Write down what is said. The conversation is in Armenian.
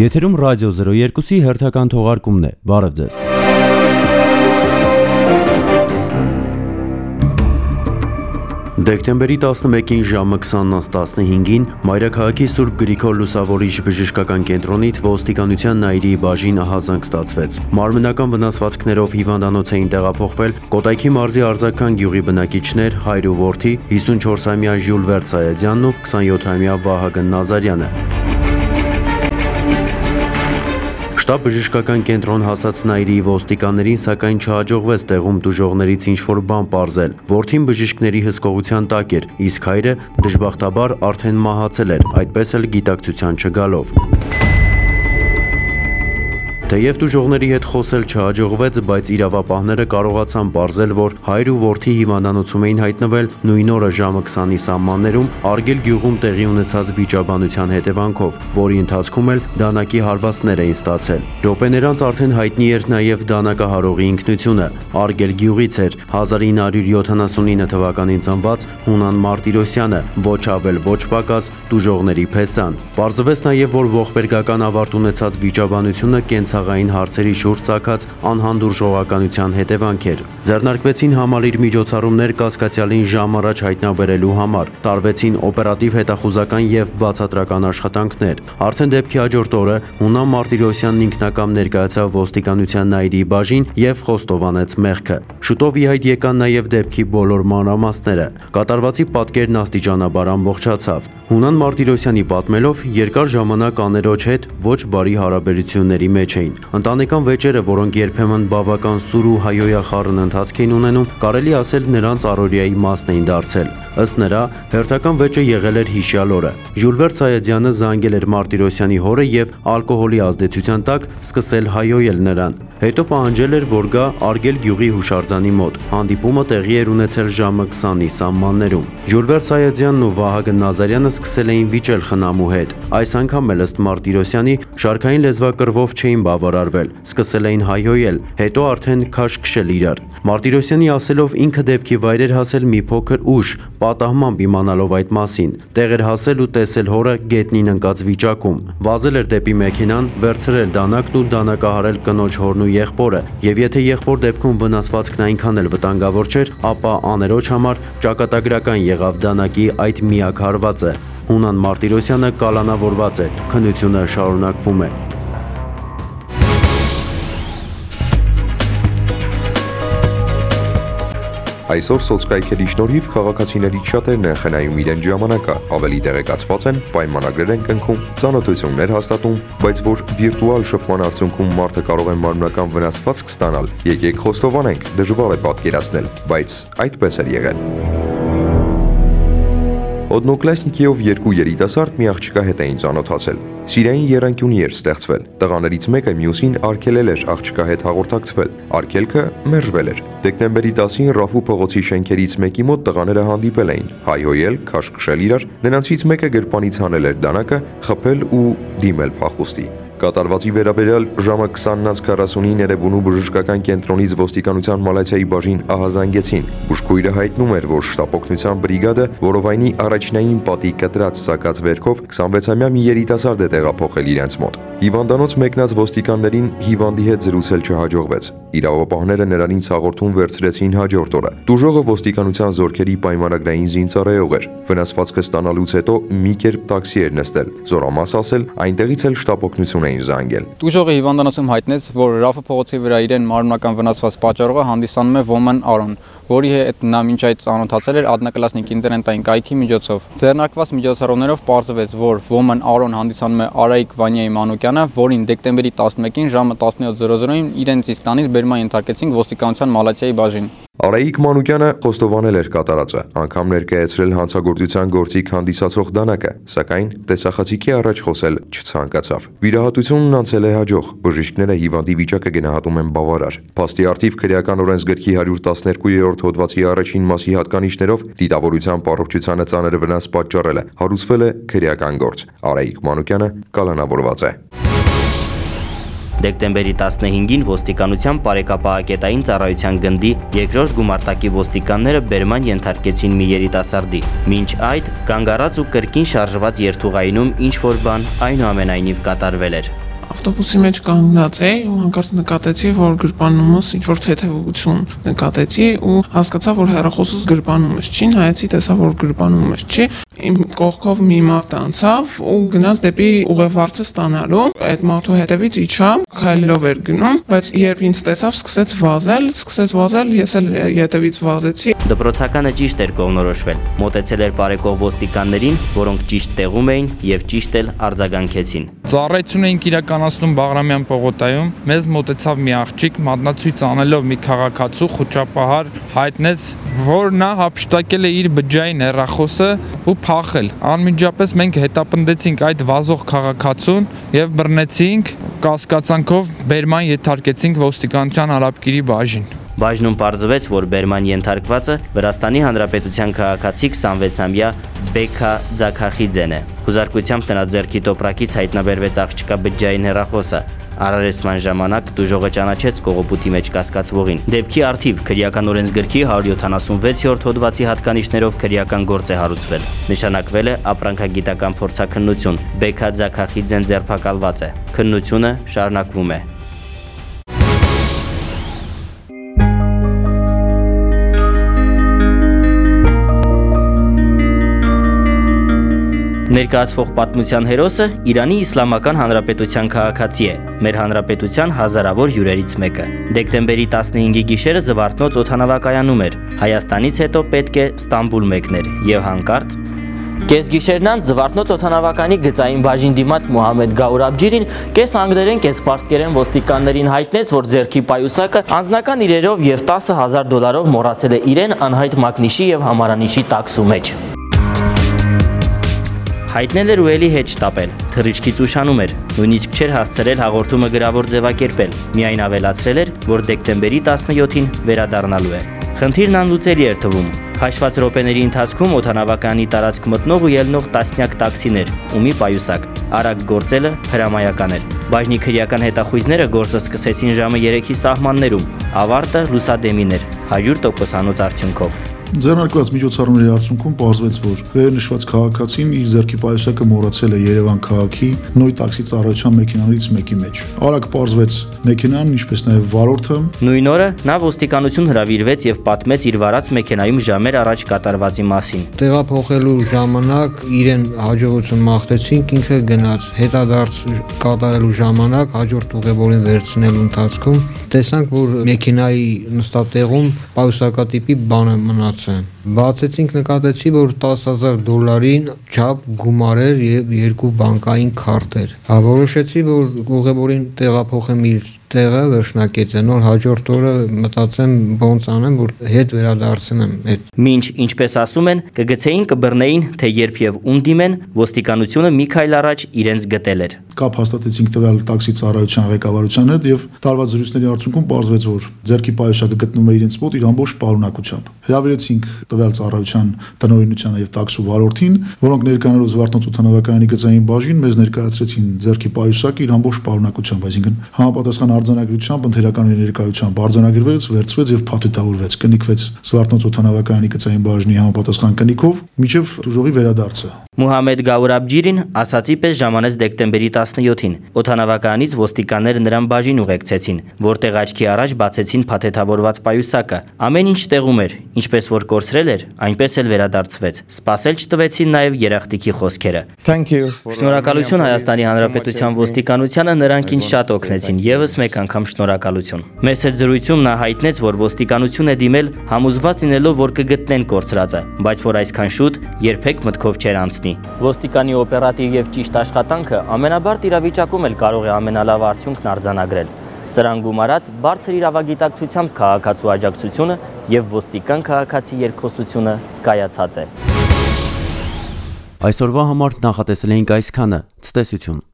Եթերում ռադիո 02-ի հերթական թողարկումն է։ Բարև ձեզ։ Դեկտեմբերի 11-ին ժամը 20:15-ին մայրաքաղաքի Սուրբ Գրիգոր Լուսավորիչ բժշկական կենտրոնից ոստիկանության նայիրի բաժին ահազանգ ստացվեց։ Մարմնական վնասվածքներով հիվանդանոց էին տեղափոխվել Կոտայքի մարզի Արձակքան գյուղի բնակիչներ հայր ու որդի 54-ամյա Ժյուլ Վերցայեդյանն ու 27-ամյա Վահագն Նազարյանը։ Շտաբ բժշկական կենտրոն հասած նայիրի ոստիկաններին սակայն չհաջողվեց տեղում տուժողներից ինչ-որ բան պարզել։ Որդին բժիշկների հսկողության տակ էր, իսկ հայրը դժբախտաբար արդեն մահացել էր, այդպես էլ գիտակցության չգալով։ Թեև տուժողների հետ խոսել չհաջողվեց, բայց իրավապահները կարողացան պարզել, որ հայր ու որդի հիվանդանոցում էին հայտնվել նույն օրը ժամը 20-ի սահմաններում Արգել գյուղում տեղի ունեցած վիճաբանության հետևանքով, որի ընթացքում էլ դանակի հարվածներ էին ստացել։ Րոպեներ անց արդեն հայտնի էր նաև դանակահարողի ինքնությունը։ Արգել գյուղից էր 1979 թվականին ծնված Հունան Մարտիրոսյանը, ոչ ավել ոչ պակաս տուժողների փեսան։ Պարզվեց նաև, որ ողբերգական ավարտ ունեցած վիճաբանությունը կենցաղային հարցերի շուրջ ծագած անհանդուրժողականության հետևանք էր։ Ձեռնարկվեցին համալիր միջոցառումներ կասկածյալին ժամ առաջ հայտնաբերելու համար, տարվեցին օպերատիվ հետախուզական եւ բացատրական աշխատանքներ։ Արդեն դեպքի հաջորդ օրը Հունան Մարտիրոսյանն ինքնակամ ներկայացավ ոստիկանության նայիրի բաժին եւ խոստովանեց մեղքը։ Շուտով ի հայտ եկան նաև դեպքի բոլոր մանրամասները։ Կատարվածի պատկերն աստիճանաբար ամբողջացավ։ Հունան Մարտիրոսյանի պատմելով երկար ժամանակ աներոջ հետ ոչ բարի հարաբերությունների մեջ էին։ Ընտանեկան վեճերը, որոնք երբեմն բավական սուր ու հայոյախառն ընթացք էին ունենում, կարելի ասել նրանց առօրյայի մասն էին դարձել։ Ըստ նրա, հերթական վեճը եղել էր հիշյալ օրը։ Ժյուլ Վերցայեդյանը զանգել էր Մարտիրոսյանի հորը եւ ալկոհոլի ազդեցության տակ սկսել հայոյել նրան։ Հետո պահանջել էր, որ գա Արգել գյուղի հուշարձանի մոտ։ Հանդիպումը տեղի էր ունեցել ժամը 20-ի սահմաններում։ Ժյուլ Վերցայեդյանն ու Վահագն Նազարյանը սկսել էին վիճել խնամու հետ։ Այս անգամ էլ ըստ Մարտիրոսյանի շարքային լեզվակռվով չէին բավարարվել, սկսել էին հայոյել, հետո արդեն քաշքշել իրար։ Մարտիրոսյանի ասելով ինքը դեպքի վայր էր հասել մի փոքր ուշ, պատահմամբ իմանալով այդ մասին։ Տեղ էր հասել ու տեսել հորը գետնին ընկած վիճակում։ Վազել էր դեպի մեքենան, վերցրել դանակն ու դանակահարել կնոջ հորն ու եղբորը, եւ եթե եղբոր դեպքում վնասվածքն այնքան էլ վտանգավոր չէր, ապա աներոջ համար ճակատագրական եղավ դանակի այդ միակ հարվածը։ Հունան Մարտիրոսյանը կալանավորված է, քննությունը շարունակվում է։ Այսօր սոցկայքերի շնորհիվ քաղաքացիներից շատերն են խնայում իրեն ժամանակը, ավելի տեղեկացված են, պայմանագրեր են կնքում, ծանոթություններ հաստատում, բայց որ վիրտուալ շփման արդյունքում մարդը կարող է մարմնական վնասվածք ստանալ, եկեք խոստովանենք, դժվար է պատկերացնել, բայց այդպես էր եղել։ Օդնոկլասնիկիով երկու երիտասարդ մի աղջկա հետ էին ծանոթացել։ Սիրային եռանկյունի էր ստեղծվել։ Տղաներից մեկը մյուսին արգելել էր աղջկա հետ հաղորդակցվել։ Արգելքը մերժվել էր։ Դեկտեմբերի 10-ին Ռաֆու փողոցի շենքերից մեկի մոտ տղաները հանդիպել էին, հայհոյել, քաշքշել իրար, նրանցից մեկը գրպանից հանել էր դանակը, խփել ու դիմել փախուստի։ Կատարվածի վերաբերյալ ժամը 20:40-ին Երևանու բժշկական կենտրոնից ոստիկանության մալացիայի բաժին ահազանգեցին։ Բուժքույրը հայտնում էր, որ շտապօգնության բրիգադը որովայնի առաջնային պատի կտրած սակած վերքով 26-ամյա մի երիտասարդ է տեղափոխել իրենց մոտ։ Հիվանդանոց մեկնած ոստիկաններին հիվանդի հետ զրուցել չհաջողվեց։ Իրավապահները նրանից հաղորդում վերցրեցին հաջորդ օրը։ Տուժողը ոստիկանության զորքերի պայմանագրային զինծառայող էր։ Վնասվածքը ստանալուց հետո մի կերպ տաքսի էր նստել։ Զորամաս ասել, այնտեղից էլ շտապօգնություն էին զանգել։ Տուժողը հիվանդանոցում հայտնեց, որ Ռաֆու փողոցի վրա իրեն մարմնական վնասված պատճառողը հանդիսանում է Ոման Արոն, որի հետ նա մինչ այդ ծանոթացել էր Ադնակլասնիկ ինտերնետային կայքի միջոցով։ Ձեռնարկված միջոցառումներով պարզվեց, որ Ոման Արոն հանդիսանում է Արայիկ Վանյայի Մանուկյանը, որին դեկտեմբերի 11-ին ժամը 17:00-ին իրենց իսկ տանից բերման ենթարկեցին ոստիկանության մալացիայի բաժին։ Արայիկ Մանուկյանը խոստովանել էր կատարածը, անգամ ներկայացրել հանցագործության գործիք հանդիսացող դանակը, սակայն տեսախցիկի առաջ խոսել չցանկացավ։ Վիրահատությունն անցել է հաջող, բժիշկները հիվանդի վիճակը գնահատում են բավարար։ Փաստի առթիվ քրեական օրենսգրքի 112-րդ հոդվածի առաջին մասի հատկանիշներով դիտավորության առողջությանը ծանր վնաս պատճառելը հարուցվել է քրեական գործ։ Արայիկ Մանուկյանը կալանավորված է։ Դեկտեմբերի 15-ին ոստիկանության Պարեկապահակետային ծառայության գնդի երկրորդ գումարտակի ոստիկանները բերման ենթարկեցին մի երիտասարդի։ Մինչ այդ կանգ առած ու կրկին շարժված երթուղայինում ինչ-որ բան այնուամենայնիվ կատարվել էր։ Ավտոբուսի մեջ կանգնած էի ու հանկարծ նկատեցի, որ գրպանումս ինչ-որ թեթևություն նկատեցի ու հասկացա, որ հեռախոսս գրպանումս չի, նայեցի, տեսա, որ գրպանումս չի։ Իմ կողքով մի մարդ անցավ ու գնաց դեպի ուղևորցը ստանալու։ Այդ մարդու հետևից իջա, քայլելով էր գնում, բայց երբ ինձ տեսավ, սկսեց վազել, ես էլ հետևից վազեցի։ Դպրոցականը ճիշտ էր կողմնորոշվել։ Մոտեցել էր բարեկող ոստիկաններին, որոնք ճիշտ տեղում էին եւ ճիշտ էլ արձագանքեցին։ Ծառայություն էինք իրականացնում Բաղրամյան պողոտայում, մեզ մոտեցավ մի աղջիկ, մատնացույց անելով մի քաղաքացու խոճապահար հայտնեց, որ նա հափշտակել է իր բջջային հեռախոսը ու փախել։ Անմիջապես մենք հետապնդեցինք այդ վազող քաղաքացուն եւ բռնեցինք, կասկածանքով բերման ենթարկեցինք ոստիկանության Արաբկիրի բաժին։ Բաժնում պարզվեց, որ բերման ենթարկվածը Վրաստանի Հանրապետության քաղաքացի 26-ամյա Բեքա Ձաքախիձեն է։ Խուզարկությամբ նրա ձեռքի տոպրակից հայտնաբերվեց աղջկա բջջային հեռախոսը։ Արարեսման ժամանակ դուժողը ճանաչեց կողոպուտի մեջ կասկածվողին։ Դեպքի առթիվ քրեական օրենսգրքի 176-րդ հոդվածի հատկանիշներով քրեական գործ է հարուցվել։ Նշանակվել է ապրանքագիտական փորձաքննություն։ Բեքա Ձաքախիձեն ձերբակալված է։ Քննությունը շարունակվում է։ Ներկայացվող պատմության հերոսը Իրանի Իսլամական Հանրապետության քաղաքացի է, մեր հանրապետության հազարավոր հյուրերից մեկը։ Դեկտեմբերի 15-ի գիշերը Զվարթնոց օդանավակայանում էր, Հայաստանից հետո պետք է Ստամբուլ մեկներ եւ հանկարծ կեսգիշերն անց Զվարթնոց օդանավականի գծային բաժին դիմաց Մոհամեդ Գաուր Աբջիրին կես անգլերեն, կես պարսկերեն ոստիկաններին հայտնեց, որ ձեռքի պայուսակը անձնական իրերով եւ $10,000 մոռացել է իրեն անհայտ մակնիշի եւ համարանիշի տաքսու մեջ։ Հայտնել էր ու էլի հետ շտապել, թռիչքից ուշանում էր, նույնիսկ չէր հասցրել հաղորդումը գրավոր ձևակերպել, միայն ավելացրել էր, որ դեկտեմբերի 17-ին վերադառնալու է։ Խնդիրն անլուծելի էր թվում։ Հաշված րոպեների ընթացքում օդանավականի տարածք մտնող ու ելնող տասնյակ տաքսիներ ու մի պայուսակ։ Արագ գործելը հրամայական էր։ Բաժնի քրեական հետախույզները գործը սկսեցին ժամը 3-ի սահմաններում, ավարտը լուսադեմին էր, 100% արդյունքով։ Ձեռնարկված միջոցառումների արդյունքում պարզվեց, որ վերնշված քաղաքացին իր ձեռքի պայուսակը մոռացել է Երևան քաղաքի նույն տաքսի ծառայության մեքենաներից մեկի մեջ։ Արագ պարզվեց մեքենան, ինչպես նաև վարորդը։ Նույն օրը նա ոստիկանություն հրավիրվեց եւ պատմեց իր վարած մեքենայում ժամեր առաջ կատարվածի մասին։ Տեղափոխելու ժամանակ իրեն հաջողություն մաղթեցինք, ինքը գնաց։ Հետադարձ կատարելու ժամանակ հաջորդ ուղևորին վերցնելու ընթացքում տեսանք, որ մեքենայի նստատեղում պայուսակատիպի բանը մնաց։ Բացեցինք, նկատեցի, որ $10,000 չափ գումար էր եւ 2 բանկային քարտեր։ Որոշեցի, որ ուղևորին տեղափոխեմ իր տեղը վերջնակետը, նոր հաջորդ օրը մտածեմ ոնց անեմ, որ հետ վերադարձնեմ այդ։ Մինչ, ինչպես ասում են, կգցեին, կբռնեին, թե երբ եւ ում դիմեն, ոստիկանությունը մի քայլ առաջ իրենց գտել էր։ Կապ հաստատեցինք տվյալ տաքսի ծառայության ղեկավարության հետ եւ տարված զրույցների արդյունքում պարզվեց, որ ձեռքի պայուսակը գտնվում է իրենց մոտ իր ամբողջ պարունակությամբ։ Հրավիրեցինք տվյալ ծառայության տնօրինությանը եւ տաքսու վարորդին, որոնք ներկանալով Զվարթնոց օդանավակայանի գծային բաժին մեզ ներկայացրեցին ձեռքի պայուսակը իր ամբողջ պարունակությամբ, այսինքն համապատասխան արձանագրությամբ, ընթերականի ներկայությամբ արձանագրվեց, վերցվեց եւ փաթեթավորվեց, կնիկվեց Զվարթնոց օդանավակայանի գծային բաժնի համապատասխան կնիկով մինչեւ դուժողի վերադարձը։ Մուհամեդ Գաուր Աբջիրին ասացի պես ժամանեց դեկտեմբերի 17-ին։ Օդանավականից ոստիկանները նրան բաժին ուղեկցեցին, որտեղ աչքի առաջ բացեցին փաթեթավորված պայուսակը։ Ամեն ինչ տեղում էր, ինչպես որ կորցրել էր, այնպես էլ վերադարձվեց։ Սպասել չտվեցին նաև երախտիկի խոսքերը։ Շնորհակալություն Հայաստանի Հանրապետության ոստիկանությանը, նրանք ինձ շատ օգնեցին, եւս մեկ անգամ շնորհակալություն։ Մեծ զրույցում նա հայտնեց, որ ոստիկանություն է դիմել համոզված լինելով, որ կգտնեն կորցրածը, բայց որ այսքան շուտ երբեք մտքով չէր անցնի։ Ոստիկանի օպերատիվ եւ ճիշտ աշխատանքը ամենաբարդ իրավիճակում էլ կարող է ամենալավ արդյունքն արձանագրել։ Սրան գումարած բարձր իրավագիտակցությամբ քաղաքացու աջակցությունը եւ ոստիկան քաղաքացի երկխոսությունը կայացած է։ Այսօրվա համար նախատեսել էինք այսքանը։ Ցտեսություն։